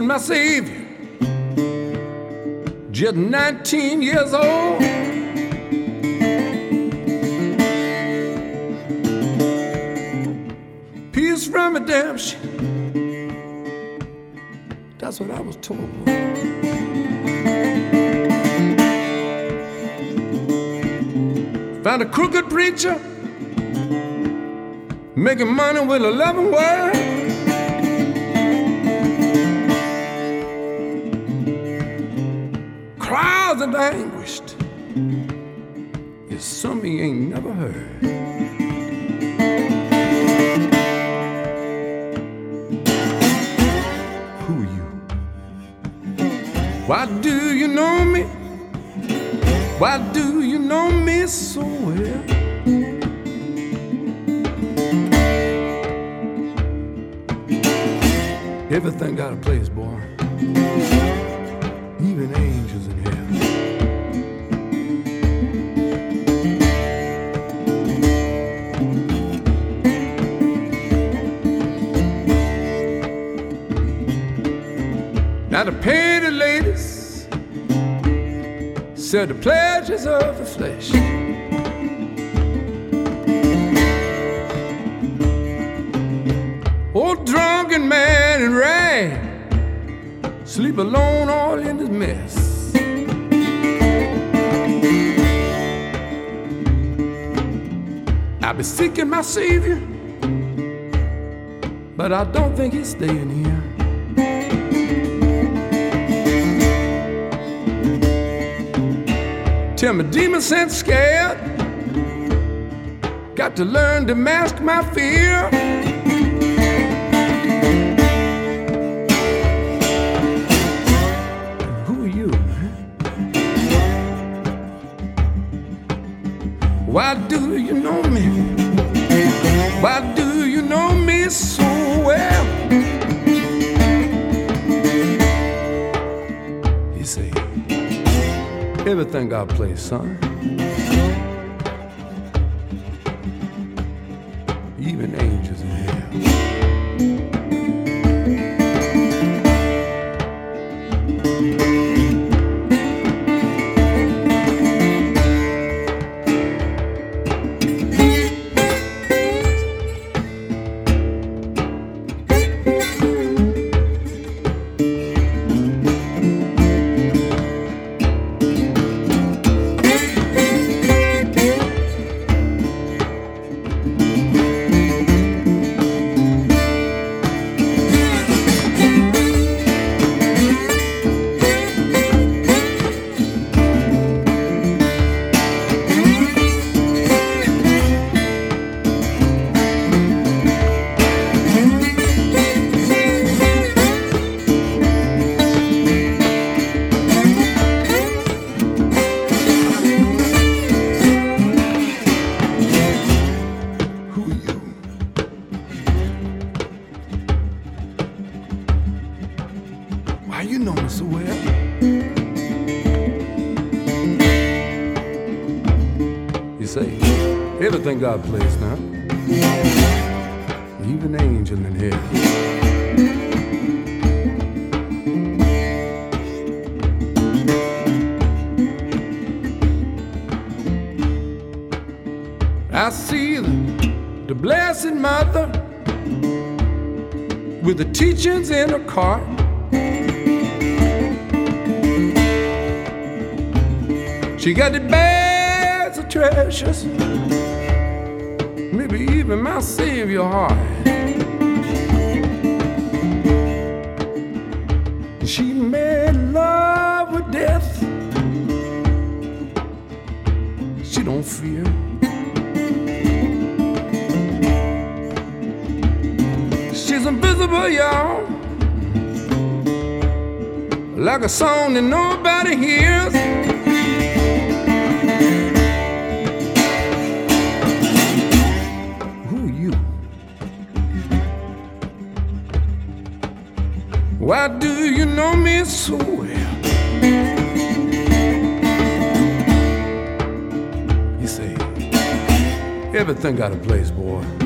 my Savior, just 19 years old. Peace from redemption, that's what I was told. Found a crooked preacher making money with a loving word. Crowds of anguished is something you ain't never heard. Who are you? Why do you know me? Why do you know me so well? Everything got a place, boy. Even angels in hell. Now the painted ladies said the pleasures of the flesh. Old drunken man in rag, sleep alone all in his mess. I've been seeking my Savior, but I don't think he's staying here. Till my demon sense scared, got to learn to mask my fear. Who are you, man? Why do you know me? Why do you know me so well? You say, everything got a place, son. Even angels in hell. Why you know me so well? You say, everything got a place now. Even angel in hell. I see the Blessed Mother with the teachings in her cart. She got the bags of treasures, maybe even my Savior heart. She made love with death. She don't fear. She's invisible, y'all, like a song that nobody hears. Why do you know me so well? You say, everything got a place, boy.